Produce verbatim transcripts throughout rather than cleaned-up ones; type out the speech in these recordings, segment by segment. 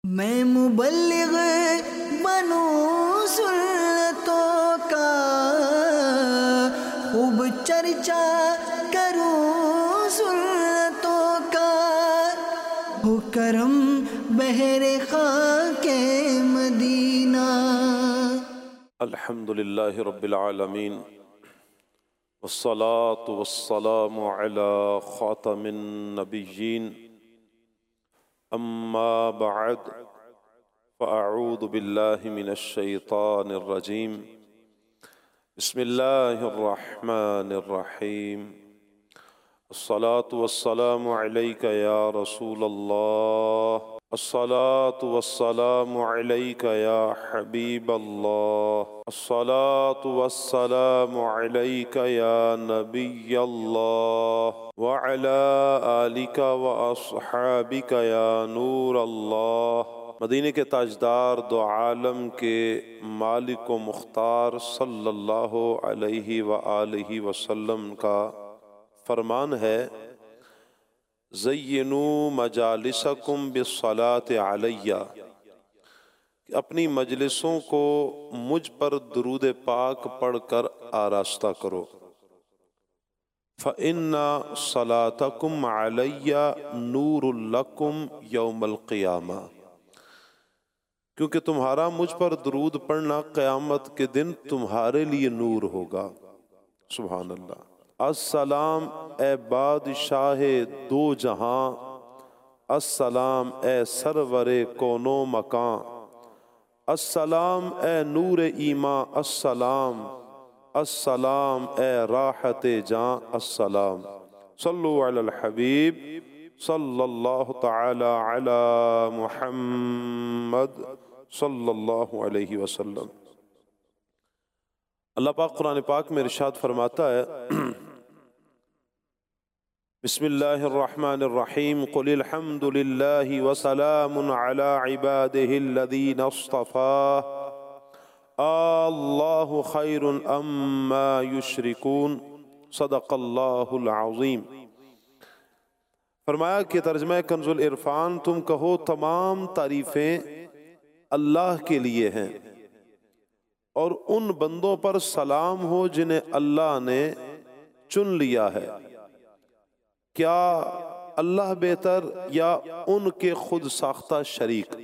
मैं मुबल्लिग बनूं सुन्नतों का, खूब चर्चा करूं सुन्नतों का, हो करम बहरे खाके मदीना। अल्हम्दुलिल्लाहि रब्बिल आलमीन वस्सलातु वस्सलामु अला खातमिन नबिय्यीन अम्मा बअद फ़अऊज़ु बिल्लाहि मिनश शैतानिर रजीम बिस्मिल्लाहिर रहमानिर रहीम अस्सलातु वस्सलामु अलैका या रसूलल्लाह अस्सलातु वस्सलामु अलैका या हबीबल्लाह अस्सलातु वस्सलामु अलैका या नबियल्लाह व अला आलिका व अस्हाबिका या नूरल्लाह। मदीने के ताजदार दो आलम के मालिक व मुख्तार सल्लल्लाहु अलैहि व आलिहि वसल्लम का फरमान है, ज़य्यिनू मजालिसकुम बिस्सलाति अलैया, अपनी मजलिसों को मुझ पर दुरूद पाक पढ़कर आरास्ता करो। फ़इन्ना सलातकुम अलैया नूरुल लकुम यौमल क़ियामा, क्योंकि तुम्हारा मुझ पर दुरूद पढ़ना क़यामत के दिन तुम्हारे लिए नूर होगा। सुभान अल्लाह। अस्सलाम ए बादशाहे दो जहां, अस्सलाम ए सरवरे कोनो मकां, अस्सलाम ए नूर ईमा, अस्सलाम अस्सलाम ए राहते जां, अस्सलाम। सल्लु अलल हबीब सल्लल्लाहु तआला अला मुहम्मद सल्लल्लाहु अलैहि वसल्लम। अल्लाह पाक कुरान पाक में इरशाद फरमाता है, बिस्मिल्लाहिर्रहमानिर्रहीम कुलिल हम्दुलिल्लाहि व सलामुन अला इबादिहिल्लज़ीना इस्तफ़ा अल्लाहु खैरुन अम्मा युश्रिकून सदक़ल्लाहुल अज़ीम। फरमाया कि तर्जुमा कंजुल इरफान, तुम कहो तमाम तारीफ़ें अल्लाह के लिए हैं और उन बंदों पर सलाम हो जिन्हें अल्लाह ने चुन लिया है। क्या अल्लाह बेहतर या उनके खुद साख्ता शरीक?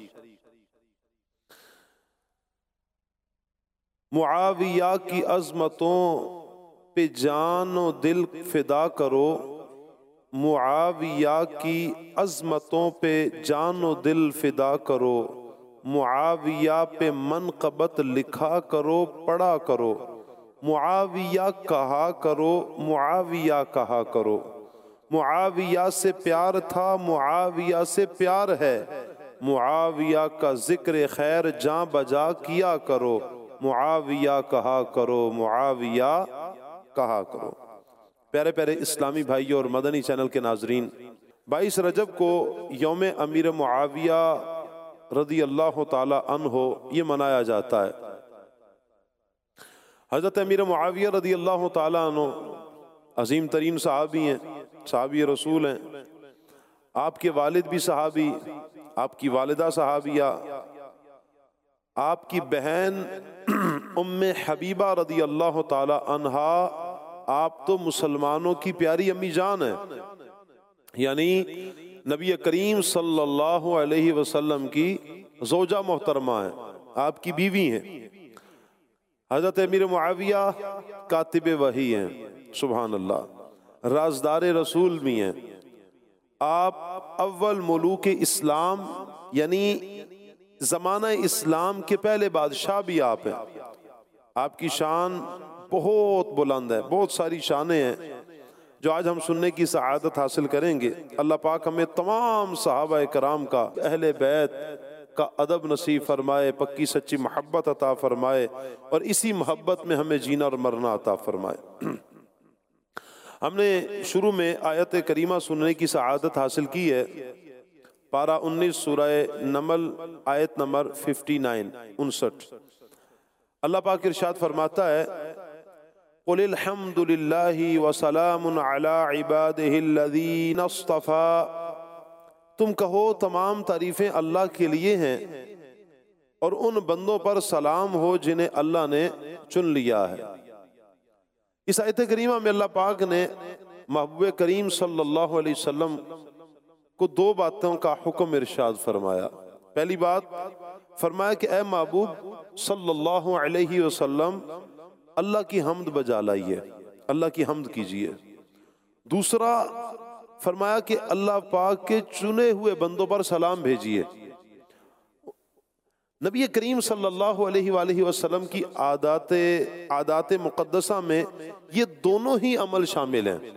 मुआविया की अजमतों पे जान व दिल फिदा करो, मुआविया की अजमतों पे जान व दिल फिदा करो, मुआविया पे मनक़बत लिखा करो पढ़ा करो, मुआविया कहा करो मुआविया कहा करो, मुआविया से प्यार था मुआविया से प्यार है, मुआविया का जिक्र खैर जां बजा किया करो, मुआविया कहा करो मुआविया कहा करो। प्यारे प्यारे इस्लामी भाइयों और मदनी चैनल के नाजरीन, बाईस रजब को यौम अमीर मुआविया रदी अल्लाह ताला अन्हो ये मनाया जाता है। हज़रत अमीर मुआविया रदी अल्लाह ताला अन्हो अजीम तरीन सहाबी हैं, सहाबी रसूल हैं। आपके वालिद भी सहाबी, आपकी वालिदा सहाबिया, आपकी बहन उम्मे हबीबा रदी अल्लाह ताला अन्हा, आप तो मुसलमानों की प्यारी अम्मी जान है, यानी नबी करीम सल्लल्लाहु अलैहि वसल्लम की ज़ौजा मोहतरमा है, आपकी बीवी हैं। हज़रत अमीर मुआविया कातिब वही हैं, सुभान अल्लाह, राज़दार रसूल भी हैं। आप अव्वल मुलूक इस्लाम यानी ज़माना इस्लाम के पहले बादशाह भी आप हैं। आपकी शान बहुत बुलंद है, बहुत सारी शानें हैं जो आज हम सुनने की सआदत हासिल करेंगे। अल्लाह पाक हमें तमाम सहाबा कराम का, अहले बैत का अदब नसीब फरमाए, पक्की सच्ची मोहब्बत अता फरमाए और इसी मोहब्बत में हमें जीना और मरना अता फरमाए। हमने शुरू में आयत करीमा सुनने की सआदत हासिल की है। पारा उन्नीस सूरह नमल आयत नंबर फिफ्टी नाइन उनसठ। अल्लाह पाक इरशाद फरमाता है, कुलिल हम्दुलिल्लाहि व सलामुन अला इबादिहिल्लज़ीना इस्तफ़ा तुम कहो तमाम तारीफें अल्लाह के लिए हैं और उन बंदों पर सलाम हो जिन्हें अल्लाह ने चुन लिया है। इस आयत करीमा में अल्लाह पाक ने महबूब करीम सल्लल्लाहु अलैहि वसल्लम को दो बातों का हुक्म इरशाद फरमाया। पहली बात फरमाया कि ए महबूब सल्लल्लाहु अलैहि वसल्लम अल्लाह की हम्द बजा लाइए, अल्लाह की हम्द कीजिए। दूसरा फरमाया कि अल्लाह पाक के चुने हुए बंदों पर सलाम भेजिए। नबी करीम सल्लल्लाहु अलैहि वसल्लम की आदाते आदाते मुक़द्दसा में ये दोनों ही अमल शामिल हैं।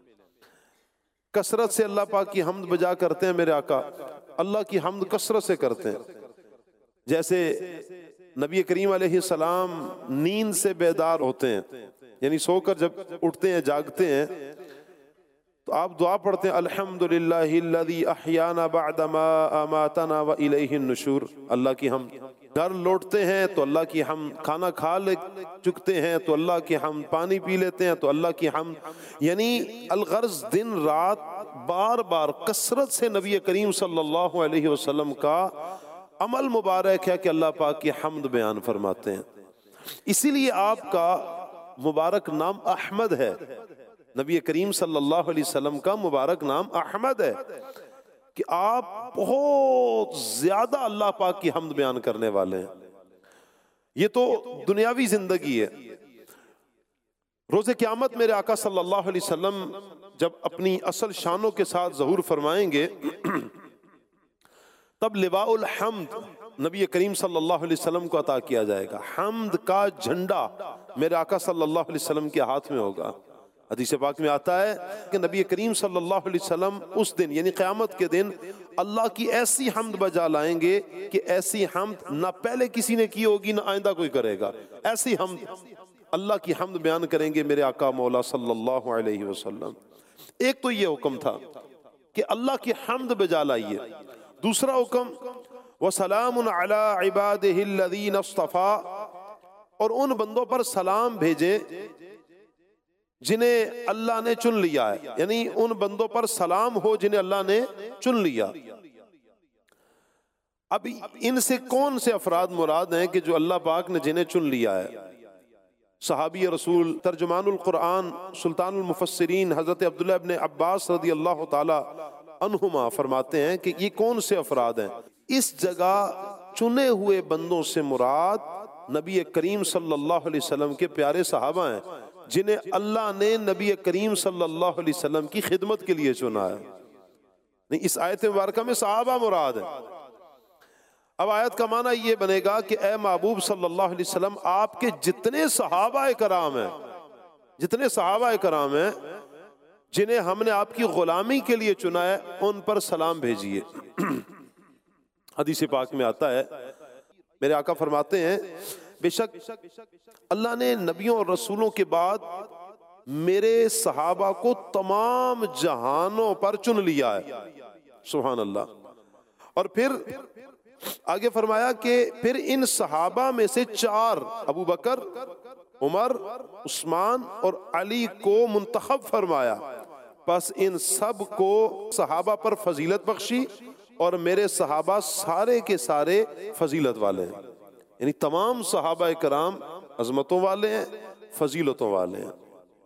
कसरत से अल्लाह पाक की हम्द बजा करते हैं मेरे आका, अल्लाह की हम्द कसरत से करते हैं। जैसे नबी करीम अलैहि सलाम नींद से बेदार होते हैं, यानी सोकर जब उठते हैं जागते हैं तो आप दुआ पढ़ते हैं अल्हम्दुलिल्लाहिल्लज़ी अहयाना बअदा मा अमातना व इलैहिन नुशूर। अल्लाह की हम घर लौटते हैं तो अल्लाह की हम, खाना खा ले चुकते हैं तो अल्लाह की हम, पानी पी लेते हैं तो अल्लाह की हम, यानी अलगर्ज दिन रात बार बार कसरत से नबी करीम सल्लल्लाहु अलैहि वसल्लम का अमल मुबारक है कि अल्लाह पाक की हम्द बयान फरमाते हैं। इसीलिए आपका मुबारक नाम अहमद है। नबी करीम सल्लल्लाहु अलैहि वसल्लम का मुबारक नाम अहमद है कि आप बहुत ज्यादा अल्लाह पाक की हम्द बयान करने वाले हैं। ये तो दुनियावी जिंदगी है। रोज़े क़यामत मेरे आका सल्लल्लाहु अलैहि वसल्लम जब अपनी असल शानों के साथ ज़हूर फरमाएंगे तब लिवाउल हम्द नबी करीम सल्लल्लाहु अलैहि वसल्लम को अता किया जाएगा। हम्द का झंडा मेरे आका सल्लल्लाहु अलैहि वसल्लम के हाथ में होगा। हदीस पाक में आता है कि नबी करीम सल्लल्लाहु अलैहि वसल्लम उस दिन यानी क़यामत के दिन अल्लाह की ऐसी हम्द बजा लाएंगे कि ऐसी हम्द ना पहले किसी ने की होगी ना आइंदा कोई करेगा। ऐसी हम्द, अल्लाह की हम्द बयान करेंगे मेरे आका मौला सल्लल्लाहु अलैहि वसल्लम। एक तो ये हुक्म था कि अल्लाह की हम्द बजा लाइए। दूसरा हुक्म व सलामुन अला इबादिहिल्लज़ीना इस्तफ़ा, और उन बंदों पर सलाम भेजे जिन्हें अल्लाह ने चुन लिया है, यानी उन बंदों पर सलाम हो जिन्हें अल्लाह ने चुन लिया। अब इनसे कौन से अफराद मुराद हैं कि जो अल्लाह पाक ने जिन्हें चुन लिया है? सहाबी रसूल तर्जुमानुल कुरान सुल्तानुल मुफस्सिरीन हजरत अब्दुल्लाह इब्न अब्बास रदी अल्लाह ताला अन्हुमा फरमाते हैं कि ये कौन से अफराद हैं। इस जगह चुने हुए बंदों से मुराद नबी करीम सल्लल्लाहु अलैहि वसल्लम के प्यारे सहाबा हैं जिन्हें अल्लाह ने नबी करीम सल्लल्लाहु अलैहि वसल्लम की खिदमत के लिए चुना है। नहीं, इस आयत मुबारक में सहाबा मुराद है। अब आयत का माना ये बनेगा कि ए महबूब सल्लल्लाहु अलैहि वसल्लम आपके जितने सहाबा कराम हैं, जितने सहाबा कराम हैं जिन्हें हमने आपकी गुलामी के लिए चुना है उन पर सलाम भेजिए। हदीस पाक में आता है मेरे आका फरमाते हैं बेशक अल्लाह ने नबियों और रसूलों के बाद मेरे सहाबा को तमाम जहानों पर चुन लिया है। सुभान अल्लाह। और फिर आगे फरमाया कि फिर इन सहाबा में से चार अबू बकर, उमर, उस्मान और अली को मुंतखब फरमाया। बस इन सब को सहाबा पर फजीलत बख्शी और मेरे सहाबा सारे के सारे फजीलत वाले हैं, यानी तमाम सहाबा कराम अजमतों वाले हैं, फजीलतों वाले हैं।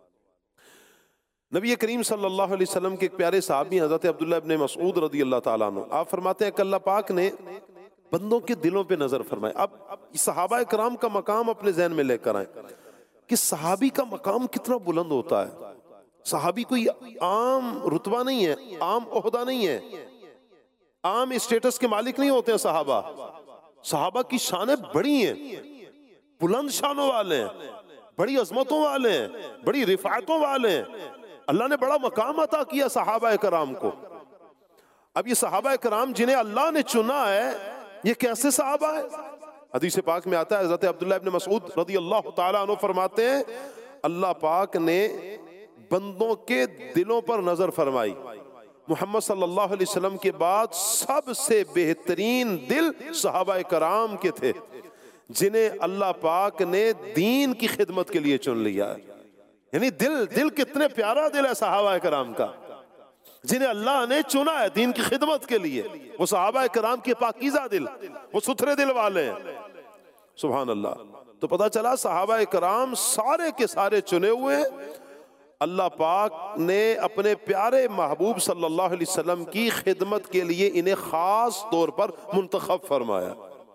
नबी करीम सल्लल्लाहु अलैहि वसल्लम के एक प्यारे सहाबी हज़रत अब्दुल्लाह इब्न मसऊद रदी अल्लाह ताला अन्हु, आप फरमाते हैं कि अल्लाह पाक ने बंदों के दिलों पे नजर फरमाए। अब सहाबा कराम का मकाम अपने जहन में लेकर आए कि सहाबी का मकाम कितना बुलंद होता है। सहाबी कोई आम रुतबा नहीं है, आम ओहदा नहीं है, आम स्टेटस के मालिक नहीं होते हैं सहाबा। सहाबा की शानें बड़ी हैं, बुलंद शानों वाले हैं, बड़ी अजमतों वाले हैं, बड़ी रिफायतों वाले हैं। अल्लाह ने बड़ा मकाम अता किया सहाबा कराम को। अब ये सहाबा कराम जिन्हें अल्लाह ने चुना है, ये कैसे सहाबा है? हदीस पाक में आता है हज़रत अब्दुल्लाह इब्न मसऊद रज़ी अल्लाह ताला अन्हु फरमाते हैं अल्लाह पाक ने बंदों के दिलों पर नजर फरमाई। मोहम्मद सल्लल्लाहु अलैहि वसल्लम के बाद सबसे बेहतरीन दिल सहाबा कराम के थे जिन्हें अल्लाह पाक ने दीन की खिदमत के लिए चुन लिया। यानी दिल दिल कितने प्यारा दिल है सहाबा कराम का। जिन्हें अल्लाह ने चुना है दीन की खिदमत के लिए, वो सहाबा किराम के पाकीज़ा दिल, वो सुथरे दिल वाले हैं। सुभान अल्लाह। तो पता चला सहाबा किराम सारे के सारे चुने हुए हैं। अल्लाह पाक ने अपने प्यारे महबूब सल्लल्लाहु अलैहि वसल्लम की खिदमत के लिए इन्हें खास तौर पर मुंतखब फरमाया।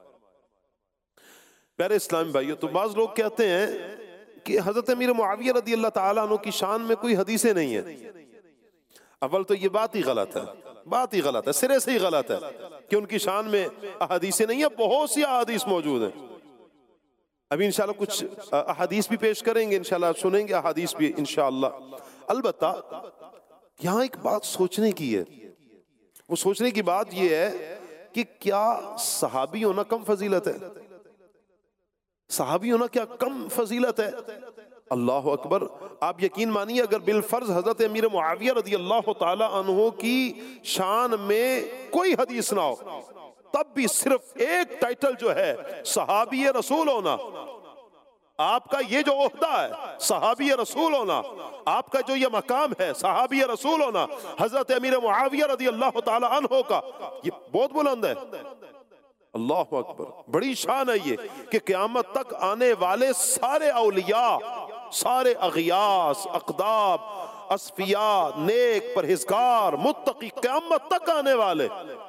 प्यारे इस्लामी भाइयों, तो बाज़ लोग कहते हैं कि हज़रत अमीर मुआविया रज़ी अल्लाह ताला अन्हु की शान में कोई हदीसें नहीं है। अव्वल तो ये बात ही गलत है, बात ही गलत है, सिरे से ही गलत है कि उनकी शान में अहादीसें नहीं है। बहुत सी अहादीस मौजूद हैं। अभी इंशाल्लाह कुछ अहादीस भी पेश करेंगे, इंशाल्लाह सुनेंगे अहादीस भी इंशाल्लाह। अलबत्ता यहाँ एक बात सोचने की है, वो सोचने की बात ये है कि क्या सहाबी होना कम फजीलत है? सहाबी होना क्या कम फजीलत है? अल्लाह अकबर। आप यकीन मानिए, अगर बिलफर्ज हजरत अमीर मुआविया रज़ी अल्लाह ताला अन्हु की शान में कोई हदीस ना हो, तब भी सिर्फ एक टाइटल जो है सहाबी रसूल होना, आपका ये जो ओहदा है सहाबी रसूल होना, आपका जो ये मकाम है सहाबी रसूल होना, हजरत अमीर मुआविया रज़ी अल्लाह ताला अन्हु का, ये बहुत बुलंद है। अल्लाह अकबर। बड़ी शान है ये कि क़यामत तक आने वाले सारे औलिया, सारे अगियास, अक़दाब, असफिया, नेक, परहेज़गार, मुत्तकी, क़यामत तक आने वाले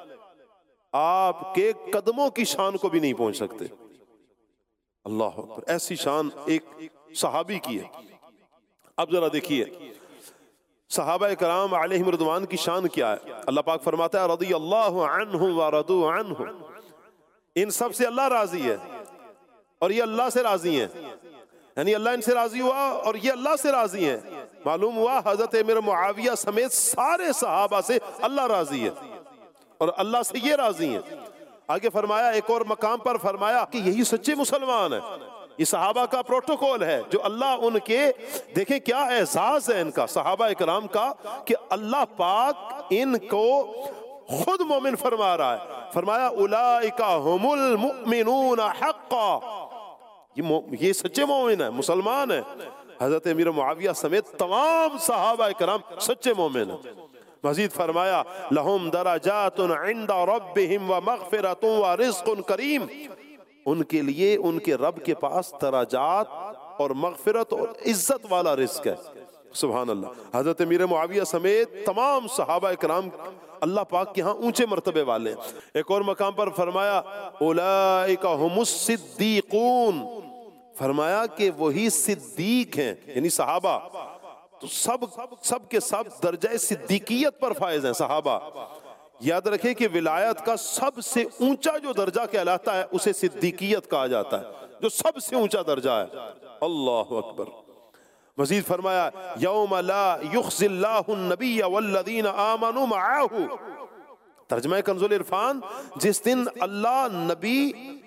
आपके कदमों की शान को भी नहीं पहुंच सकते। अल्लाह अकबर। ऐसी शान एक सहाबी की है। अब जरा देखिए सहाबा कराम अलैहिम रिदवान की शान क्या है। अल्लाह पाक फरमाता है रज़ियल्लाहु अन्हु व रदू अन्हु, इन सब से अल्लाह राजी है और ये अल्लाह से राजी हैं। यानी अल्लाह इनसे राजी हुआ और ये अल्लाह से राजी हैं। मालूम हुआ हजरत अमीर मुआविया समेत सारे सहाबा से अल्लाह राजी है और अल्लाह से ये राजी हैं। आगे फरमाया, एक और मकाम पर फरमाया कि यही सच्चे मुसलमान है। ये सहाबा का प्रोटोकॉल है जो अल्लाह उनके, देखें क्या एजाज है इनका, सहाबा इकराम का, कि अल्लाह पाक इनको खुद मोमिन फरमा रहा है। फरमाया उलाइका हुमुल मुमिनून हक्का, ये ये सच्चे मोमिन है, मुसलमान है। हजरत अमीर मुआविया समेत तमाम सहाबा इकराम सच्चे मोमिन है। मजीद फरमाया लहुम दराजातुन इंदा रब्बिहिम व मगफिरतुन व रिज़्क़ुन करीम, उनके लिए उनके रब के पास दराजात और मगफिरत और इज्जत वाला रिज़्क़ है। सुभान अल्लाह। हजरत अमीर मुआविया समेत तमाम सहाबा इकराम अल्लाह पाक के यहाँ ऊंचे मर्तबे वाले हैं। एक और मकाम पर फरमाया उलाइका हुमुस सिद्दीकून, फरमाया कि वही सिद्दीक हैं, यानी सहाबा। तो सब सब के सब दर्जा सिद्दीकियत पर फायज हैं सहाबा। याद रखें कि विलायत का सबसे ऊंचा जो दर्जा कहलाता है उसे सिद्दीकियत कहा जाता है, जो सबसे ऊंचा दर्जा है। अल्लाह अकबर। मजीद फरमाया यौम ला युख्ज़िल्लाहु नबिय्य वल्लज़ीना आमनू मअहू, तर्जुमा कंज़ुल इरफान, जिस दिन अल्लाह नबी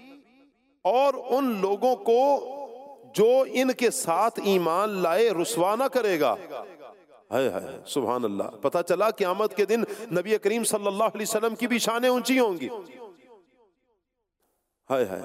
और उन लोगों को जो इनके साथ ईमान लाए रुसवा न करेगा। है है सुभान अल्लाह। पता चला क़यामत के दिन नबी करीम सल्लल्लाहु अलैहि वसल्लम की भी शानें ऊंची होंगी। है है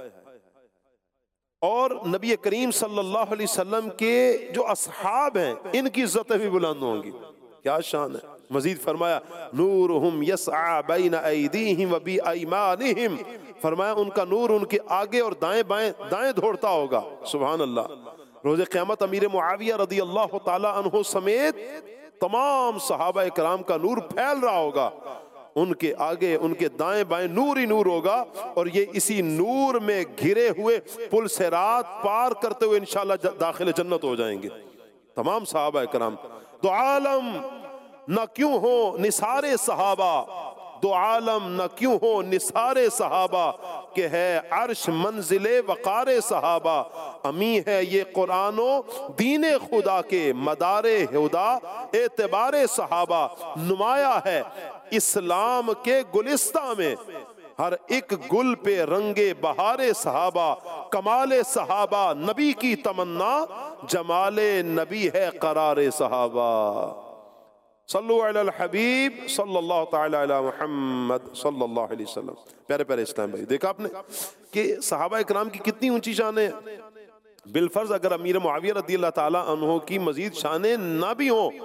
और नबी करीम सल्लल्लाहु अलैहि वसल्लम के जो असहाब हैं इनकी इज्जतें भी बुलंद होंगी। क्या शान है। मजीद फरमाया नूरुहुम यसआ बैन अयदीहिम व बि अयमानिहिम, फरमाया उनका नूर उनके आगे और दाएं बाएं दाएं दौड़ता होगा। सुभान अल्लाह। रोज़े क़यामत अमीर मुआविया रज़ी अल्लाह ताला अन्हु समेत तमाम सहाबा इकराम का नूर फैल रहा होगा, उनके आगे उनके दाएं बाएं नूर ही नूर होगा और ये इसी नूर में घिरे हुए पुल सिरात पार करते हुए इंशाअल्लाह दाखिल जन्नत हो जाएंगे तमाम सहाबा इकराम। दो आलम न क्यों हो निसारे सहाबा, दो आलम न क्यों हो निसारे सहाबा, के है अर्श मंजिले वकारे सहाबा। अमी है ये कुरानो दीने खुदा के मदारे हुदा एतबारे सहाबा, नुमाया है इस्लाम के गुलिस्तां में हर एक गुल पे रंगे बहारे सहाबा। कमाले सहाबा नबी की तमन्ना, जमाले नबी है करारे सहाबा। सल्लु अलल हबीब सल्लल्लाहु तआला अला मुहम्मद सल्लल्लाहु अलैहि वसल्लम। प्यारे प्यारे इस्लाम भाई, देखा आपने कि सहाबा इकराम की कितनी ऊंची शानें हैं। बिलफर्ज अगर अमीर मुआविया रज़ी अल्लाह ताला अन्हु की मजीद शानें ना भी हों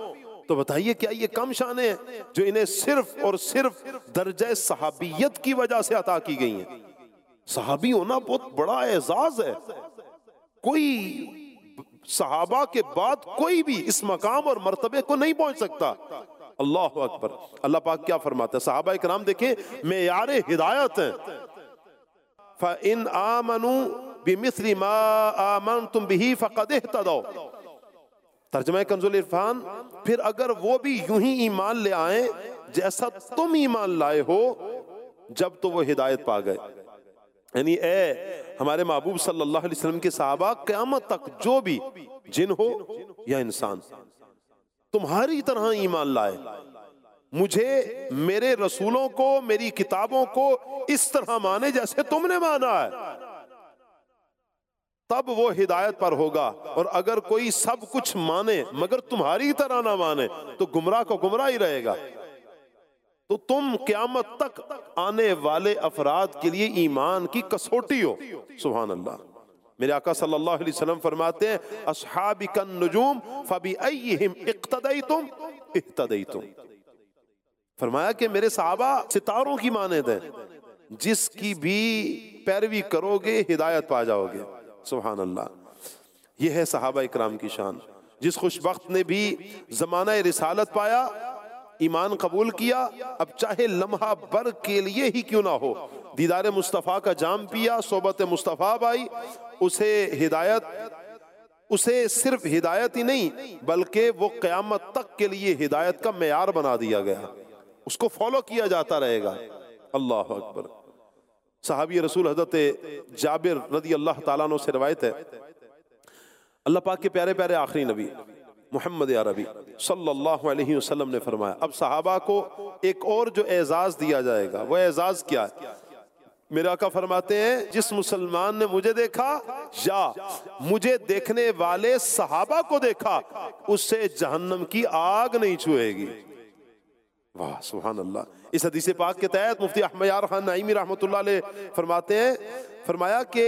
तो बताइए क्या ये कम शाने हैं जो इन्हें सिर्फ और सिर्फ दर्जे सहाबियत की वजह से अता की गई हैं। सहाबी होना बहुत बड़ा एजाज है। कोई सहाबा के बाद कोई भी इस मकाम और मर्तबे को नहीं पहुंच सकता। अल्लाह अकबर। अल्लाह पाक क्या फरमाता है, सहाबा इकराम देखें मेयारे हिदायत हैं। फ़इन आमनू बिमिस्ली मा आमनतुम बिही फ़क़द इह्तदौ। तर्जुमा कंजुल इरफान, फिर अगर वो भी यूं ही ईमान ले आए जैसा तुम ईमान लाए हो, जब तो वो हिदायत पा गए। यानी ए हमारे महबूब सल्लल्लाहु अलैहि वसल्लम के सहाबा क़यामत तक जो भी जिन हो या इंसान तुम्हारी तरह ईमान लाए, मुझे मेरे रसूलों को मेरी किताबों को इस तरह माने जैसे तुमने माना है, तब वो हिदायत पर होगा। और अगर कोई सब कुछ माने मगर तुम्हारी तरह ना माने तो गुमराह को गुमराह ही रहेगा। तो तुम क़यामत तक आने वाले अफराद के लिए ईमान की कसौटी हो। सुभान अल्लाह। मेरे आका सल्लल्लाहु अलैहि वसल्लम फरमाते हैं, अस्हाबी कन नुजूम फबिअय्यिहिम इक्तदैतुम इह्तदैतुम। फरमाया कि मेरे सहाबा सितारों की मानद हैं, जिसकी भी पैरवी करोगे हिदायत पा जाओगे। सुभान अल्लाह। यह है सहाबा इकराम की शान। जिस खुशबख्त ने भी ज़माना रिसालत पाया, ईमान कबूल किया, अब चाहे लम्हा भर के लिए ही क्यों ना हो, दीदार मुस्तफ़ा का जाम पिया, सोबत मुस्तफ़ा पाई, उसे हिदायत, उसे सिर्फ हिदायत ही नहीं बल्कि वो क़यामत तक के लिए हिदायत का मेयार बना दिया गया। उसको फॉलो किया जाता रहेगा। अल्लाह अकबर। सहाबी रसूल हज़रत जाबिर रज़ी अल्लाह ताला अन्हु से रवायत है, अल्लाह पाक के प्यारे प्यारे आखिरी नबी मोहम्मद अरबी सल्लल्लाहु अलैहि वसल्लम ने फरमाया, अब सहाबा को एक और जो एजाज दिया जाएगा, वो एजाज क्या है? मेरे आका फरमाते हैं, जिस मुसलमान ने मुझे देखा या मुझे देखने वाले सहाबा को देखा, उससे जहन्नम की आग नहीं छुएगी। वाह सुभान अल्लाह। इस हदीस पाक के तहत मुफ्ती अहमद यार खान नाइमी रहमतुल्लाह अलैह फरमाते हैं, फरमाया कि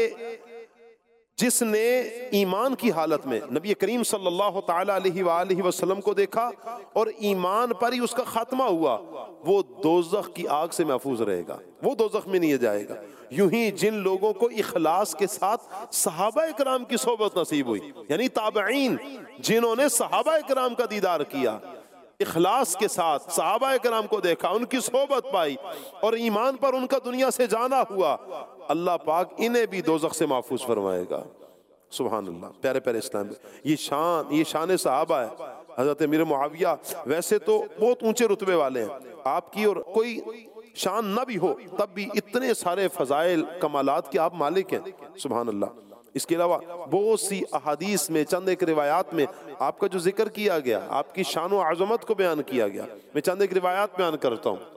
जिसने ईमान की हालत में नबी करीम सल्लल्लाहु ताला अलैहि वालैहि वसल्लम को देखा और ईमान पर ही उसका खात्मा हुआ, वो दोज़ख की आग से महफूज रहेगा, वो दोज़ख में नहीं जाएगा। यूं ही जिन लोगों को इखलास के साथ सहाबा इकराम की सोबत नसीब हुई, यानी ताबईन जिन्होंने सहाबा इकराम का दीदार किया, इखलास के साथ सहाबा इकराम को देखा, उनकी सोबत पाई और ईमान पर उनका दुनिया से जाना हुआ, अल्लाह पाक इन्हें भी दोज़ख से महफूज फरमाएगा। सुभान अल्लाह। प्यारे प्यारे इस्लाम, ये शान, ये शान सहाबा है। हज़रत अमीर मुआविया वैसे तो बहुत ऊंचे रुतबे वाले हैं, आपकी और कोई शान ना भी हो तब भी इतने सारे फजाइल कमालात के आप मालिक हैं। सुभान अल्लाह। इसके अलावा बहुत सी अहादीस में, चंद एक रिवायात में आपका जो जिक्र किया गया, आपकी शान व आज़मत को बयान किया गया। मैं चंद एक रिवायात बयान करता हूँ।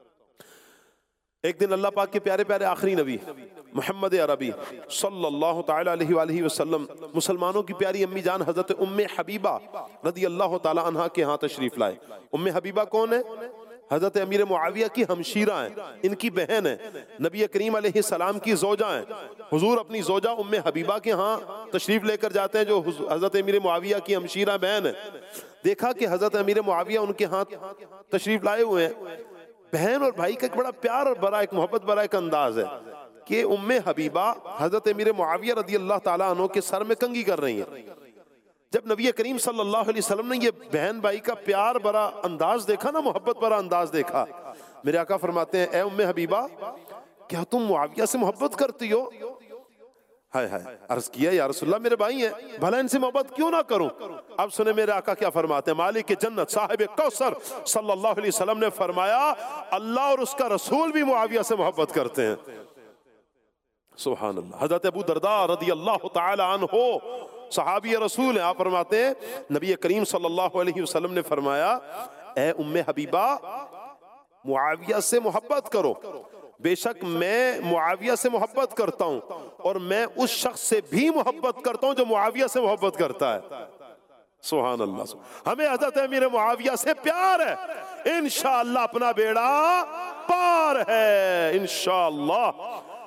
एक दिन अल्लाह पाक के प्यारे प्यारे आखिरी नबी मोहम्मद अरबी सल्लल्लाहु ताला अलैहि वसल्लम मुसलमानों की प्यारी अम्मी जान हज़रत उम्मे हबीबा रज़ी अल्लाह ताला अन्हा के यहाँ तशरीफ लाए। उम्मे हबीबा कौन है? हज़रत अमीर मुआविया की हमशीरा हैं, इनकी बहन है, नबी करीम अलैहि सलाम की जोजा हैं। हुजूर अपनी जोजा उम्मे हबीबा के यहाँ तशरीफ लेकर जाते हैं, जो हज़रत अमीर मुआविया की हमशीरा बहन है। देखा कि हज़रत अमीर मुआविया उनके यहाँ तशरीफ लाए हुए हैं। बहन और भाई का एक बड़ा प्यार भरा, एक मोहब्बत भरा एक अंदाज है कि उम्मे हबीबा हज़रत अमीर मुआविया रज़ी अल्लाह ताला अन्हु के सर में कंघी कर रही हैं। जब नबी करीम सल्लल्लाहु अलैहि वसल्लम ने ये बहन भाई का प्यार भरा अंदाज देखा ना, मोहब्बत भरा अंदाज देखा, मेरे आका फरमाते हैं, ए उम्मे हबीबा, क्या तुम मुआविया से मोहब्बत करती हो? हाय हाय, अर्ज किया, या रसूलल्लाह मेरे भाई हैं, भला इनसे मोहब्बत क्यों ना करूं? अब सुने मेरे आका क्या फरमाते हैं। मालिक जन्नत साहिब कौसर सल्लल्लाहु अलैहि वसल्लम ने फरमाया, अल्लाह और उसका रसूल भी मुआविया से मोहब्बत करते हैं। सुभान अल्लाह। हज़रत अबू दरदा रज़ी अल्लाह ताला अन्हु सहाबी रसूल हैं, आप फरमाते हैं, नबी करीम सल्लल्लाहु अलैहि वसल्लम ने फरमाया, ए उम्मे हबीबा, मुआविया से मोहब्बत करो, बेशक मैं मुआविया से मोहब्बत करता हूं और मैं उस शख्स से भी मोहब्बत करता हूं जो मुआविया से मोहब्बत करता है। सुभान अल्लाह। हमें हज़रत अमीर मुआविया से प्यार है, इंशाअल्लाह अपना बेड़ा पार है, इंशाअल्लाह।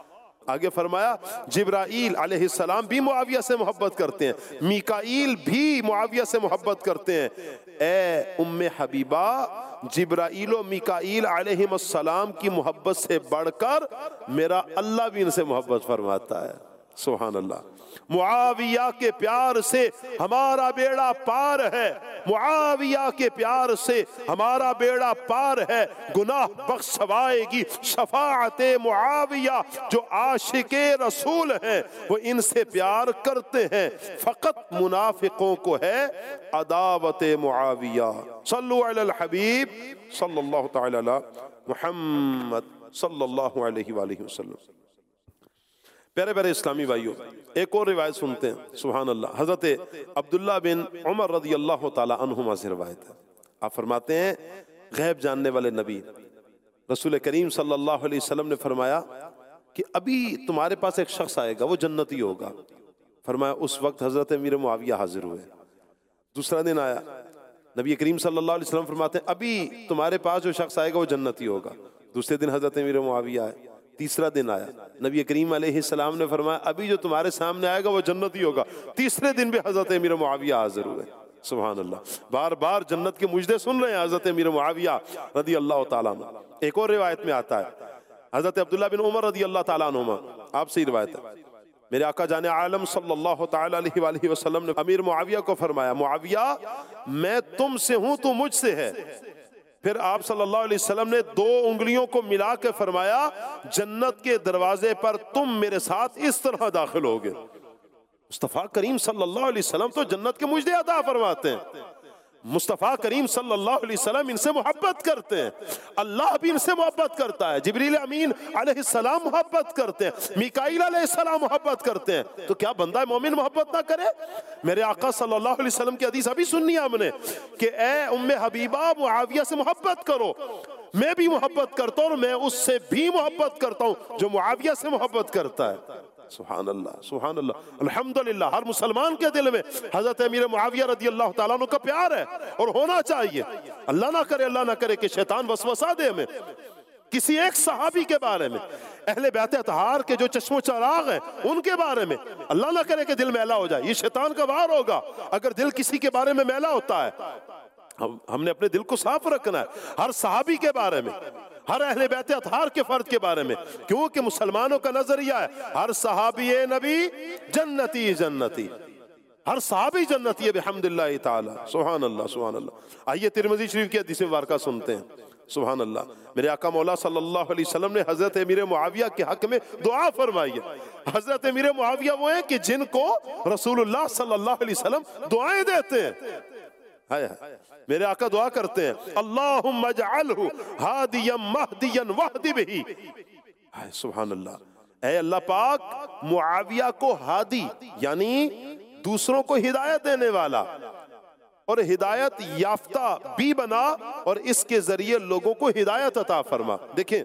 आगे फरमाया जिब्राईल अलैहिस्सलाम भी मुआविया से मोहब्बत करते हैं, मीकाईल भी मुआविया से मोहब्बत करते हैं। ए उम्मे हबीबा, जिब्राईल और मीकाईल अलैहिस्सलाम की मोहब्बत से बढ़कर मेरा अल्लाह भी इनसे मोहब्बत फरमाता है। सुभान अल्लाह। मुआविया के प्यार से हमारा बेड़ा पार है, मुआविया के प्यार से हमारा बेड़ा पार है। गुनाह बख्शवाएगी शफाअते मुआविया, जो आशिके रसूल हैं वो इनसे प्यार करते हैं। फकत मुनाफिकों को है अदावते मुआविया। सल्लु अलल हबीब सल्लल्लाहु तआला अला मुहम्मद सल्लल्लाहु अलैहि वसल्लम। प्यारे प्यारे इस्लामी भाइयों, एक और रिवायत सुनते हैं। सुभान अल्लाह। हजरत अब्दुल्ला बिन उमर रदी अल्लाह ताला अन्हुमा से रिवायत है। आप फरमाते हैं गैब जानने वाले नबी रसूल करीम सल्लल्लाहु अलैहि वसल्लम ने फरमाया कि अभी तुम्हारे पास एक शख्स आएगा, वो जन्नती होगा। फरमाया उस वक्त हजरत अमीर मुआविया हाजिर हुए। दूसरा दिन आया, नबी करीम सल्लल्लाहु अलैहि वसल्लम फरमाते हैं अभी तुम्हारे पास जो शख्स आएगा वो जन्नती होगा। दूसरे दिन हजरत अमीर मुआविया आए। तीसरा दिन आया, नबी करीम अलैहिस्सलाम ने फरमाया अभी जो तुम्हारे सामने आएगा वो जन्नती होगा। तीसरे दिन भी हजरत अमीर मुआविया हाजिर हुए। सुभान अल्लाह। बार बार जन्नत के मुजदे सुन रहे हैं हजरत अमीर मुआविया रदी अल्लाह ताला अन्हु। एक और रिवायत में आता है हजरत अब्दुल्ला बिन उमर रदी अल्लाह ताला अन्हुमा, आपसे रिवायत है, मेरे आका जाने आलम सल्लल्लाहु ताला अलैहि वसल्लम ने अमीर मुआविया को फरमाया मुआविया मैं तुमसे हूं, तू मुझसे है। फिर आप सल्लल्लाहु अलैहि वसल्लम ने दो उंगलियों को मिला के फरमाया जन्नत के दरवाजे पर तुम मेरे साथ इस तरह दाखिल होगे। मुस्तफ़ा करीम सल्लल्लाहु अलैहि वसल्लम तो जन्नत के मुजदे अता फरमाते हैं। मुस्तफ़ा करीम सल्लल्लाहु अलैहि वसल्लम इनसे मोहब्बत करते हैं, अल्लाह भी इनसे मोहब्बत करता है, जिब्रील अमीन अलैहिस्सलाम मोहब्बत करते हैं, मीकाईल अलैहिस्सलाम मोहब्बत करते हैं। तो क्या बंदा मोमिन मोहब्बत ना करे? मेरे आका सल्लल्लाहु अलैहि वसल्लम की हदीस अभी सुननी है हमने कि ए उम्मे हबीबा मुआविया से मोहब्बत करो। मैं भी मोहब्बत करता हूँ और मैं उससे भी मोहब्बत करता हूँ जो मुआविया से मोहब्बत करता है। सुभान अल्लाह, सुभान अल्लाह। अल्हम्दुलिल्लाह, हर मुसलमान के दिल में हजरत अमीर मुआविया रदी अल्लाह ताला अन्हु का प्यार है और होना चाहिए। अल्लाह ना करे, अल्लाह ना करे कि शैतान वसवसा दे हमें किसी एक सहाबी के बारे में, अहले बैत अतहार के जो चश्मो चराग हैं उनके बारे में। अल्लाह ना करे कि दिल मैला हो जाए, ये शैतान का वार होगा अगर दिल किसी के बारे में मैला होता है। हम हमने अपने दिल को साफ रखना है हर सहाबी के बारे में, हर अहले बैत अतहार के फर्द के बारे में, क्योंकि मुसलमानों का नजरिया है हर सहाबी नबी जन्नती जन्नती, हर सहाबी जन्नती है बिहम्दिल्लाह ताला। सुभान अल्लाह, सुभान अल्लाह। आइए तिरमिज़ी शरीफ की हदीस मुबारका सुनते हैं। सुभान अल्लाह। मेरे आका मौला सल्लल्लाहु अलैहि वसल्लम ने हजरत अमीर मुआविया के हक में दुआ फरमाई है। हजरत अमीर मुआविया वो हैं कि जिनको रसूलुल्लाह सल्लल्लाहु अलैहि वसल्लम दुआएं देते हैं। हाय हाय, मेरे आका दुआ करते हैं अल्लाहुम्मा जअलहु हादियम महदियन वहदी बिही। हाय सुभान अल्लाह। ऐ अल्लाह पाक मुआविया को हादी यानी दूसरों को हिदायत देने वाला और हिदायत याफ्ता भी बना और इसके जरिए लोगों को हिदायत अता फरमा। देखें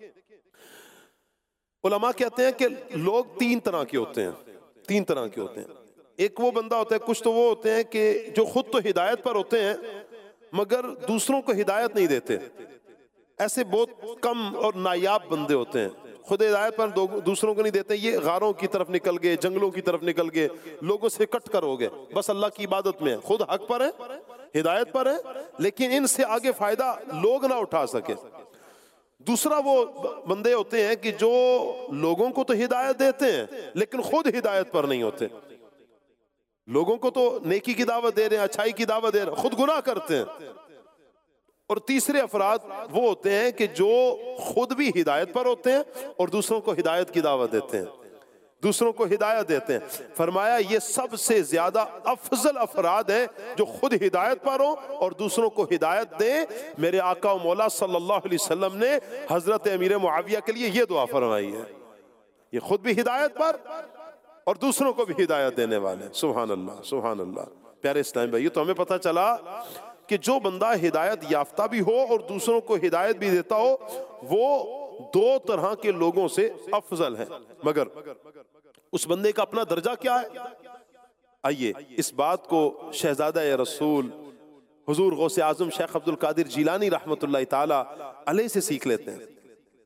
उलमा कहते हैं कि लोग तीन तरह के होते हैं, तीन तरह के होते हैं। एक वो बंदा होता है, कुछ तो वो होते हैं कि जो खुद तो हिदायत पर होते हैं मगर दूसरों को हिदायत नहीं देते। ऐसे बहुत कम और नायाब बंदे होते हैं, खुद हिदायत पर दूसरों को नहीं देते। ये गारों की तरफ निकल गए, जंगलों की तरफ निकल गए, लोगों से कट कर हो गए, बस अल्लाह की इबादत में है, खुद हक पर है, हिदायत पर है, लेकिन इनसे आगे फायदा लोग ना उठा सके। दूसरा वो बंदे होते हैं कि जो लोगों को तो हिदायत देते हैं लेकिन खुद हिदायत पर नहीं होते। लोगों को तो नेकी की दावत दे रहे हैं, अच्छाई की दावत दे रहे हैं, खुद गुनाह करते हैं। और तीसरे अफराद वो होते हैं कि जो खुद भी हिदायत पर होते हैं और दूसरों को हिदायत की दावत देते हैं, दूसरों को हिदायत देते हैं। फरमाया ये सबसे ज्यादा अफजल अफराद है जो खुद हिदायत पर हो और दूसरों को हिदायत दे। मेरे आका व मौला सल्लल्लाहु अलैहि वसल्लम ने हजरत अमीर मुआविया के लिए ये दुआ फरमाई है, ये खुद भी हिदायत पर और दूसरों को भी हिदायत देने वाले। सुभान अल्लाह, सुभान अल्लाह। प्यारे इस्लामी भाई, तो हमें पता चला कि जो बंदा हिदायत याफ्ता भी हो और दूसरों को हिदायत भी देता हो वो दो तरह के लोगों से अफजल है। मगर उस बंदे का अपना दर्जा क्या है? आइए इस बात को शहजादा ए रसूल हुजूर गौसे आजम शेख अब्दुल कादिर जिलानी रहमतुल्लाह ताला अलैह से सीख लेते हैं।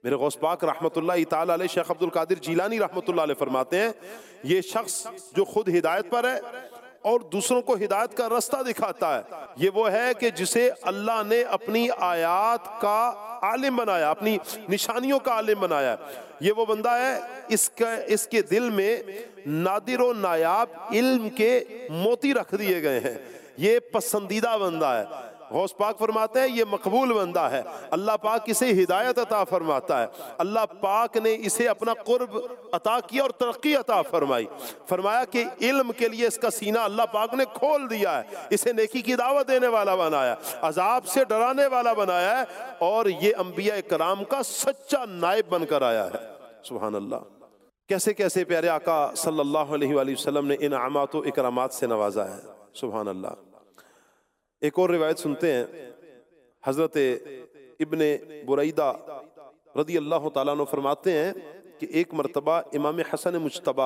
मेरे गौस पाक रहमतुल्लाह ताला अलैह शेख अब्दुल कादिर जीलानी रहमतुल्लाह अलैह फरमाते हैं, ये शख्स जो खुद हिदायत पर है और दूसरों को हिदायत का रास्ता दिखाता है, ये वो है कि जिसे अल्लाह ने अपनी आयात का आलिम बनाया, अपनी निशानियों का आलिम बनाया। ये वो बंदा है इसका इसके दिल में नादिर और नायाब इल्म के मोती रख दिए गए हैं। ये पसंदीदा बंदा है। गौस पाक फरमाते हैं ये मकबूल बंदा है। अल्लाह पाक इसे हिदायत अता फरमाता है। अल्लाह पाक ने इसे अपना कुर्ब अता किया और तरक्की अता फरमाई। फरमाया कि इल्म के लिए इसका सीना अल्लाह पाक ने खोल दिया है, इसे नेकी की दावत देने वाला बनाया, अजाब से डराने वाला बनाया है, और ये अंबिया कराम का सच्चा नायब बनकर आया है। सुभान अल्लाह। कैसे कैसे प्यारे आका सल्लल्लाहु अलैहि वसल्लम ने इन अमात व इकरामात से नवाजा है। सुभान अल्लाह। एक और रिवायत सुनते हैं, हजरत इब्ने बुरैदा रदी अल्लाह ताला अन्हु फरमाते हैं कि एक मरतबा इमाम हसन मुज्तबा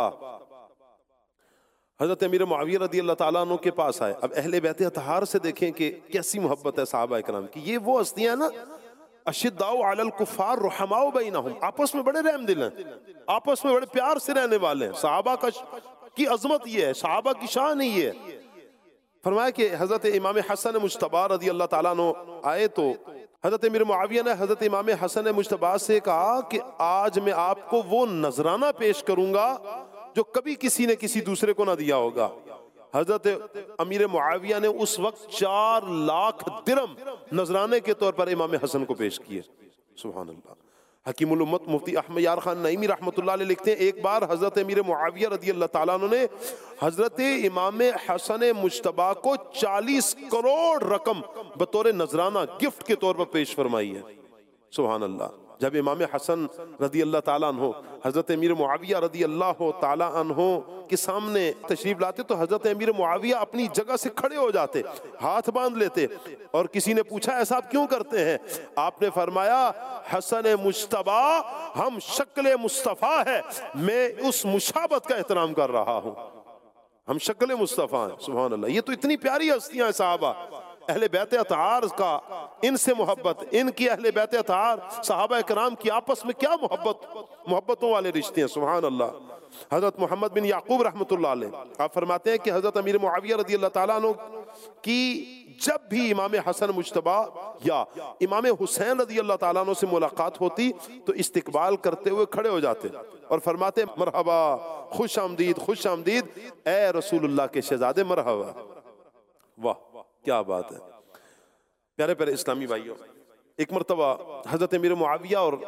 हजरत अमीर मुआविया रदी अल्लाह ताला अन्हु के पास आए। अब अहले बैत अतहार से देखें कि कैसी मोहब्बत है सहाबा इकराम की। ये वो हस्तियां ना, अशिद्दाउ अलल कुफार रुहमाउ बैनहुम, आपस में बड़े रहम दिल हैं, आपस में बड़े प्यार से रहने वाले हैं। सहाबा का की अजमत ये है, सहाबा की शान ही ये है। फरमाया कि हजरत इमाम हसन मुज्तबा रदी अल्लाह ताला अन्हु आए तो हजरत अमीर मुआविया ने हजरत इमाम हसन मुज्तबा से कहा कि आज मैं आपको वो नजराना पेश करूंगा जो कभी किसी ने किसी दूसरे को ना दिया होगा। हजरत अमीर मुआविया ने उस वक्त चार लाख दिरहम नजराने के तौर पर इमाम हसन को पेश किए। सुभान अल्लाह। हकीमुल उम्मत मुफ्ती अहमद यार खान नईमी रहमतुल्लाह अलैह लिखते हैं, एक बार हजरत अमीर मुआविया रदी अल्लाह ताला अन्हु ने हजरत इमाम हसन मुज्तबा को चालीस करोड़ रकम बतौर नजराना गिफ्ट के तौर पर पेश फरमाई है। सुभान अल्लाह। जब इमाम हसन रदी अल्लाह ताला अन्हु हजरत अमीर मुआविया रदी अल्लाह ताला अन्हु के सामने तशरीफ लाते तो हजरत अमीर मुआविया अपनी जगह से खड़े हो जाते, हाथ बांध लेते, और किसी ने पूछा ऐसा आप क्यों करते हैं? आपने फरमाया हसन मुज्तबा हम शक्ल मुस्तफ़ा है, मैं उस मुशाबत का एहतराम कर रहा हूं। हम शक्ल मुस्तफ़ा हैं। सुभान अल्लाह। ये तो इतनी प्यारी हस्तियां हैं सहाबा। अहले बैत अतहार का इनसे मोहब्बत, इनकी अहले बैत अतहार सहाबा कराम की आपस में क्या मोहब्बत, मोहब्बतों वाले रिश्ते हैं। सुभान अल्लाह। हजरत मोहम्मद बिन याकूब रहमतुल्लाह अलैह आप फरमाते हैं कि हजरत अमीर मुआविया रदी अल्लाह ताला अन्हु की जब भी इमाम हसन मुज्तबा या इमाम हुसैन रदी अल्लाह ताला अन्हु से मुलाकात होती तो इस्तकबाल करते हुए खड़े हो जाते और फरमाते मरहबा, खुश आमदीद, खुश आमदीद ए रसूलुल्लाह के शहजादे, मरहबा। वाह क्या बात है। प्यारे प्यारे इस्लामी भाइयों, एक मरतबा हजरत अमीर मुआविया और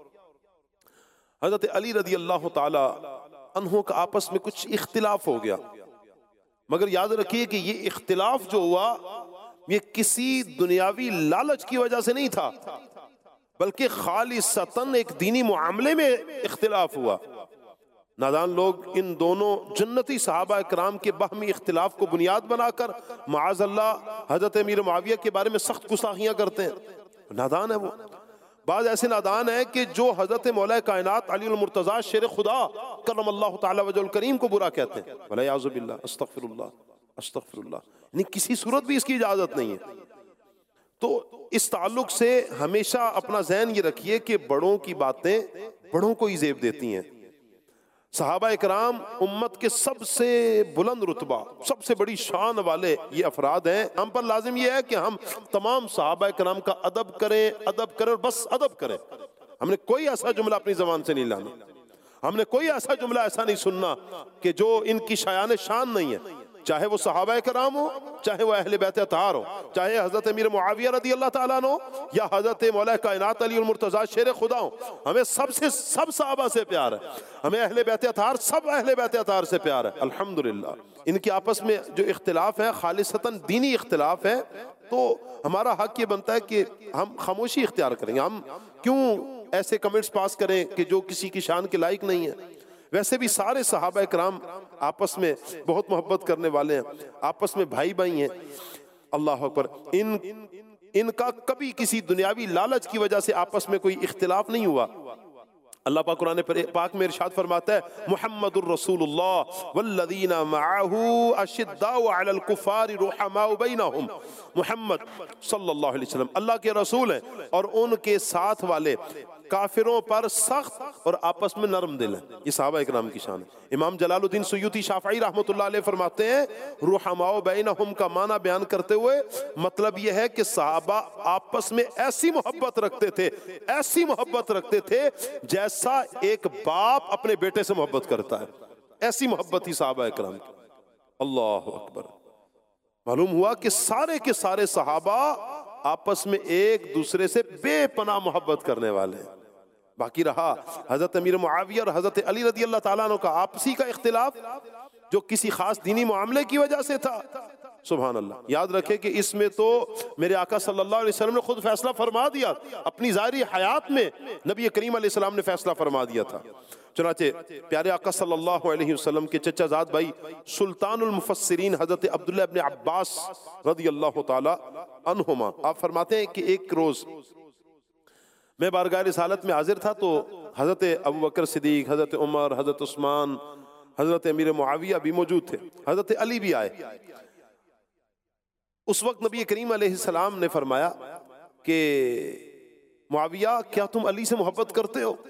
हजरत अली रदी अल्लाह ताला अन्हु का आपस में कुछ इख्तिलाफ हो गया, मगर याद रखिए कि ये इख्तिलाफ जो हुआ ये किसी दुनियावी लालच की वजह से नहीं था, बल्कि खालिसतन एक दीनी मुआमले में इख्तिलाफ हुआ। नादान लोग इन दोनों जन्नती सहाबा इकराम के बाहमी इख्तिलाफ को बुनियाद बनाकर माअज़ अल्लाह हजरत अमीर मुआविया के बारे में सख्त गुस्ताखियां करते हैं। नादान है वो। बाद ऐसे नादान है कि जो हजरत मौला कायनात अली अल मुर्तज़ा शेर खुदा करमल्लाहु तआला वजहुल करीम को बुरा कहते हैं। वलयाज़ु बिल्लाह, अस्तगफिरुल्लाह, अस्तगफिरुल्लाह। नहीं, किसी सूरत भी इसकी इजाजत नहीं है। तो इस ताल्लुक से हमेशा अपना ज़हन ये रखिए कि बड़ों की बातें बड़ों को ही ज़ेब देती हैं। सहाबा इकराम उम्मत के सबसे बुलंद रुतबा, सबसे बड़ी शान वाले ये अफराद हैं। हम पर लाजिम ये है कि हम तमाम सहाबा इकराम का अदब करें, अदब करें और बस अदब करें। हमने कोई ऐसा जुमला अपनी जबान से नहीं लाना, हमने कोई ऐसा जुमला ऐसा नहीं सुनना कि जो इनकी शायान शान नहीं है, चाहे वो सहाबा इकराम हो, चाहे वो अहले बैत अतहार हो, चाहे हजरत अमीर मुआविया रदी अल्लाह ताला अन्हु हो या हजरत मौला कायनात अली अल मुर्तज़ा शेर खुदा हो। हमें सबसे सब सहाबा से प्यार है, हमें अहले बैत अतहार सब अहले बैत अतहार से प्यार है। अल्हम्दुलिल्लाह। इनके आपस में जो इख्तिलाफ है खालिसतन दीनी इख्तिलाफ है, तो हमारा हक ये बनता है कि हम खामोशी इख्तियार करेंगे। हम क्यों ऐसे कमेंट्स पास करें कि जो किसी की शान के लायक नहीं है। वैसे भी सारे सहाबा इकराम आपस में बहुत मोहब्बत करने वाले हैं, आपस में भाई भाई हैं। अल्लाह अकबर। इन इनका कभी किसी दुनियावी लालच की वजह से आपस में कोई इख्तिलाफ नहीं हुआ। अल्लाह पाक कुरान पाक में इरशाद फरमाता है, मुहम्मदुर रसूलुल्लाह वल्लज़ीना मअहू अशिद्दाउ अलल कुफ़ारि रुहमाउ बैनहुम। मुहम्मद सल्लल्लाहु अलैहि वसल्लम अल्लाह के रसूल हैं और उनके साथ वाले काफिरों पर सख्त और आपस में नरम दिल है। ये सहाबा इकराम की शान है। इमाम जलालुद्दीन सुयूती शाफई रहमतुल्लाह अलैह फरमाते हैं, रुहमाओ बैनहुम का माना बयान करते हुए मतलब यह है कि सहाबा आपस में ऐसी मोहब्बत रखते थे, ऐसी मोहब्बत रखते थे जैसा एक बाप अपने बेटे से मोहब्बत करता है। ऐसी मोहब्बत ही सहाबा इकराम की। अल्लाह अकबर। मालूम हुआ कि सारे के सारे सहाबा आपस में एक दूसरे से बेपनाह मोहब्बत करने वाले हैं। बाकी रहा हजरत अमीर मुआविया और हजरत अली रदी अल्लाह ताला अन्हु का आपसी का इख्तिलाफ, जो किसी खास दीनी मामले की वजह से था। सुभान अल्लाह। याद रखे कि इसमें तो मेरे आका सल्लल्लाहु अलैहि वसल्लम ने खुद फैसला फरमा दिया, अपनी ज़ाहिरी हयात में नबी करीम अलैहि सलाम ने फैसला फरमा दिया था। चुनाचे प्यारे आका सल्लल्लाहु अलैहि वसल्लम के चचाजाद भाई सुल्तानुल मुफस्सिरीन हजरत अब्दुल्लाह इब्न अब्बास रदियल्लाहु ताला अन्हुमा, आप फरमाते हैं कि एक रोज मैं बारगाह रिसालत में हाजिर था तो हजरत अबू बकर सिद्दीक, हजरत उमर, हजरत उस्मान, हजरत अमीर मुआविया भी मौजूद थे, हजरत अली भी आए। उस वक्त नबी करीम अलैहिस्सलाम ने फरमाया कि मुआविया क्या तुम अली से मोहब्बत करते हो?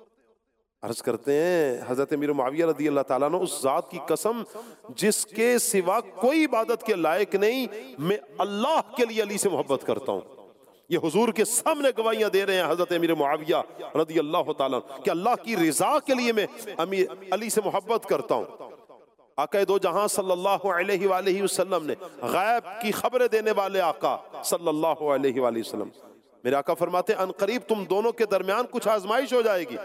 अर्ज करते हैं हजरत अमीर मुआविया रदी अल्लाह ताला ने, उस जात की कसम जिसके सिवा कोई इबादत के लायक नहीं, मैं अल्लाह के लिए अली से मोहब्बत करता हूँ। ये हुजूर के सामने गवाहियां दे रहे हैं हजरत अमीर मुआविया रदी अल्लाह ताला कि अल्लाह की रिजा के लिए मैं अमीर अली से मोहब्बत करता हूँ। आका दो जहां सल्लल्लाहु अलैहि वालैहि वसल्लम ने गैब की खबरें देने वाले आका सल्लल्लाहु अलैहि वालैहि वसल्लम, मेरे आका फरमाते अन करीब तुम दोनों के दरमियान कुछ आजमाइश हो जाएगी।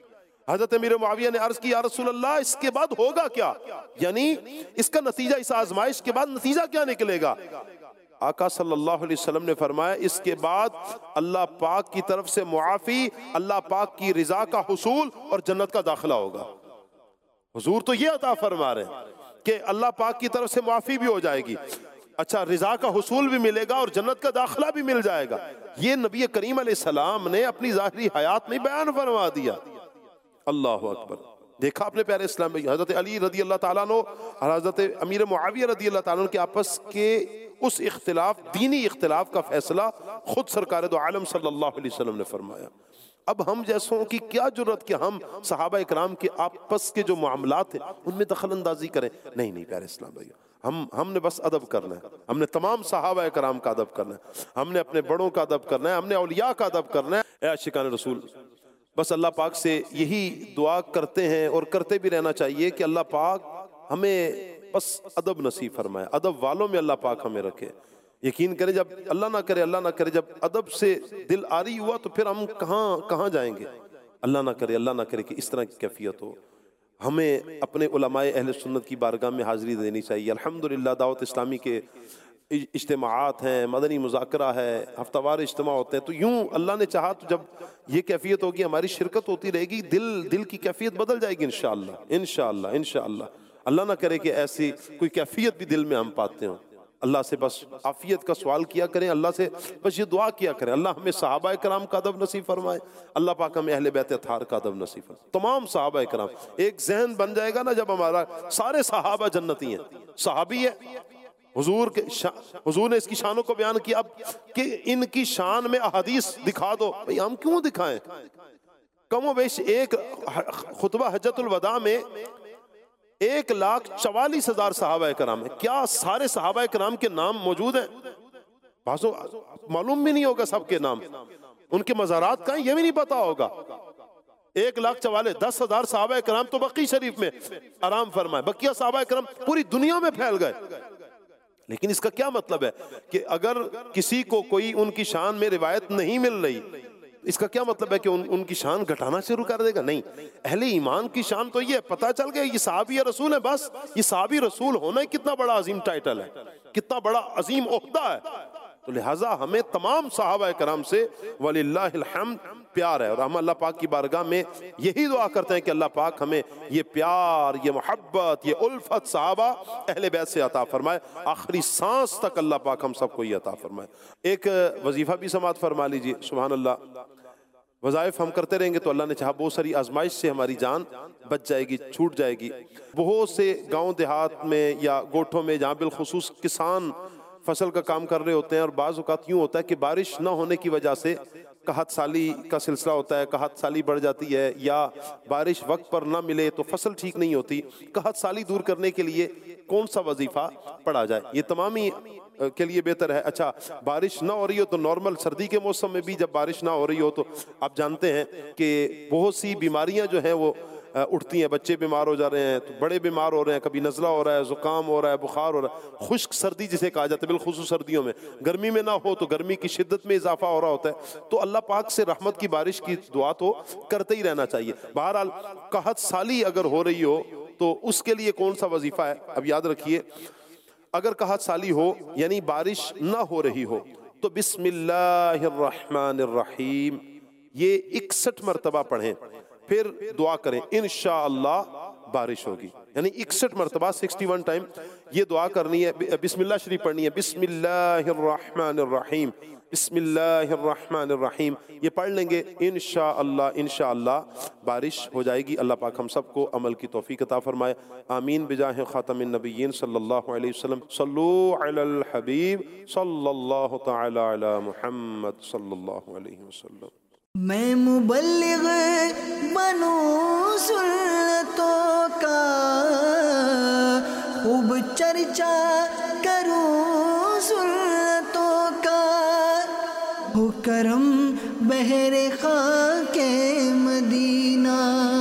हजरत अमीर मुआविया ने अर्ज की या रसूल अल्लाह इसके बाद होगा क्या, यानी इसका नतीजा, इस आजमाइश के बाद नतीजा क्या निकलेगा? आका सल्लल्लाहु अलैहि वसल्लम ने फरमाया इसके बाद अल्लाह पाक की तरफ से मुआफी, अल्लाह पाक की रिजा का हुसूल और जन्नत का दाखिला होगा। हुजूर तो ये अता फरमा रहे हैं कि अल्लाह पाक की तरफ से मुआफी भी हो जाएगी, अच्छा रिजा का हुसूल भी मिलेगा और जन्नत का दाखिला भी मिल जाएगा। ये नबी करीम अलैहिस्सलाम ने अपनी ज़ाहिरी हयात में बयान फरमा दिया। अल्लाह अकबर। देखा आपने प्यारे इस्लाम में हजरत अली रदी अल्लाह ताला अन्हु और हजरत अमीर मुआविया रदी अल्लाह ताला अन्हु के आपस के उस इख्तिलाफ, दीनी इख्तिलाफ का फैसला खुद सरकार दो आलम सल्लल्लाहु अलैहि वसल्लम ने फरमाया। अब हम जैसों की क्या जरूरत कि हम सहाबा इकराम के आपस के जो मामलात हैं उनमें दखल अंदाजी करें? नहीं नहीं प्यारे इस्लाम भाई, हम हमने बस अदब करना है, हमने तमाम सहाबा इकराम का अदब करना है, हमने अपने बड़ों का अदब करना है, हमने औलिया का अदब करना है। ए आशिकान रसूल, बस अल्लाह पाक से यही दुआ करते हैं और करते भी रहना चाहिए कि अल्लाह पाक हमें बस अदब नसीब फरमाए, अदब वालों में अल्लाह पाक हमें रखे। यकीन करें जब अल्लाह ना करे अल्लाह ना करे जब अदब से दिल आरी हुआ तो फिर हम कहाँ कहाँ जाएंगे? अल्लाह ना करे अल्लाह ना करे कि इस तरह की कैफियत हो। हमें अपने उलमाए अहले सुन्नत की बारगाह में हाजिरी देनी चाहिए। अल्हम्दुलिल्लाह दावत इस्लामी के इज्तिमाआत हैं, मदनी मुज़ाकरा है, हफ्तावार इज्तिमा होते हैं, तो यूं अल्लाह ने चाहा तो जब ये कैफियत होगी, हमारी शिरकत होती रहेगी, दिल दिल की कैफियत बदल जाएगी इंशाअल्लाह इंशाअल्लाह इंशाअल्लाह। अल्लाह ना करे कि ऐसी कोई कैफियत भी दिल में हम पाते हों। अल्लाह से बस आफियत का सवाल किया करें, अल्लाह से बस ये दुआ किया करें, अल्लाह हमें सहाबा कराम का अदब नसीब फरमाए, अल्लाह पाक हमें अहले बैत अथहार का अदब नसीब फरमाए। तमाम सहाबा कराम, एक जहन बन जाएगा ना जब हमारा, सारे सहाबा जन्नती हैं, सहाबी है। हुजूर के हुजूर ने इसकी शानों को बयान किया, अब कि इनकी शान में अहादीस दिखा दो, भाई हम क्यों दिखाएं? कमो बेश एक खुतबा हज्जतुल वदा में एक लाख चवालीस हजार सहाबा कराम है। क्या सारे सहाबा कराम के नाम मौजूद हैं? बाज़ों मालूम भी नहीं होगा सबके नाम, उनके मज़ारात कहाँ ये भी नहीं पता होगा। एक लाख चवालीस दस हजार सहाबा कराम तो बकी शरीफ में आराम फरमाए, बकिया सहाबा कराम पूरी दुनिया में फैल गए। लेकिन इसका क्या मतलब है कि अगर किसी को कोई उनकी शान में रिवायत नहीं मिल रही, इसका क्या मतलब है कि उन, उनकी शान घटाना शुरू कर देगा? नहीं, अहले ईमान की शान तो ये पता चल गया ये सहाबी रसूल है, बस ये सहाबी रसूल होना ही कितना बड़ा अजीम टाइटल है, कितना बड़ा अजीम ओहदा है। तो लिहाजा हमें तमाम सहाबा कराम से वलिल्लाहिल हम्द प्यार है और हम अल्लाह पाक की बारगाह में यही दुआ करते हैं कि अल्लाह पाक हमें ये प्यार, ये मोहब्बत, ये उल्फत सहाबा अहले बैत से अता फरमाए, आखिरी सांस तक अल्लाह पाक हम सबको ये अता फरमाए। एक वजीफा भी समात फरमा लीजिए। सुभान अल्लाह, वज़ाइफ हम करते रहेंगे तो अल्लाह ने चाहा बहुत सारी आजमाइश से हमारी जान बच जाएगी, छूट जाएगी। बहुत से गाँव देहात में या गोठों में जहाँ बिलखुसूस किसान फसल का काम कर रहे होते हैं और बाज़ औक़ात यूँ होता है कि बारिश न होने की वजह से कहत साली का सिलसिला होता है, कहत साली बढ़ जाती है, या बारिश वक्त पर ना मिले तो फसल ठीक नहीं होती, कहत साली दूर करने के लिए कौन सा वजीफा पढ़ा जाए, ये तमाम ही के लिए बेहतर है। अच्छा, बारिश ना हो रही हो तो नॉर्मल सर्दी के मौसम में भी जब बारिश ना हो रही हो तो आप जानते हैं कि बहुत सी बीमारियां जो हैं वो उठती हैं, बच्चे बीमार हो जा रहे हैं, तो बड़े बीमार हो रहे हैं, कभी नज़ला हो रहा है, ज़ुकाम हो रहा है, बुखार हो रहा है, खुश्क सर्दी जिसे कहा जाता है, बिलखुसूस सर्दियों में। गर्मी में ना हो तो गर्मी की शिद्दत में इजाफा हो रहा होता है, तो अल्लाह पाक से रहमत की बारिश की दुआ तो करते ही रहना चाहिए। बहरहाल कहत साली अगर हो रही हो तो उसके लिए कौन सा वजीफा है, अब याद रखिए, अगर कहत साली हो यानी बारिश ना हो रही हो तो बिस्मिल्लाहिर्रहमानिर्रहीम ये इकसठ मरतबा पढ़ें, फिर दुआ करें, इंशाअल्लाह बारिश होगी। यानी इकसठ मरतबा सिक्सटी वन टाइम ये दुआ करनी है, बिस्मिल्लाह शरीफ पढ़नी है, बिस्मिल्लाहिर्रहमानिर्रहीम बिस्मिल्लाहिर्रहमानिर्रहीम, ये पढ़ लेंगे, इंशाअल्लाह इंशाअल्लाह बारिश हो जाएगी। अल्लाह पाक हम सबको अमल की तौफीक अता फरमाए, आमीन बिजाह खातमिन नबिय्यीन सल्लल्लाहु अलैहि वसल्लम। सल्लू अलल हबीब सल्लल्लाहु तआला अला मुहम्मद सल्लल्लाहु अलैहि वसल्लम। मैं मुबल्लिग बनूं सुन्नतों का, खूब चर्चा करूं सुन्नतों का, हो करम बहरे खाके मदीना।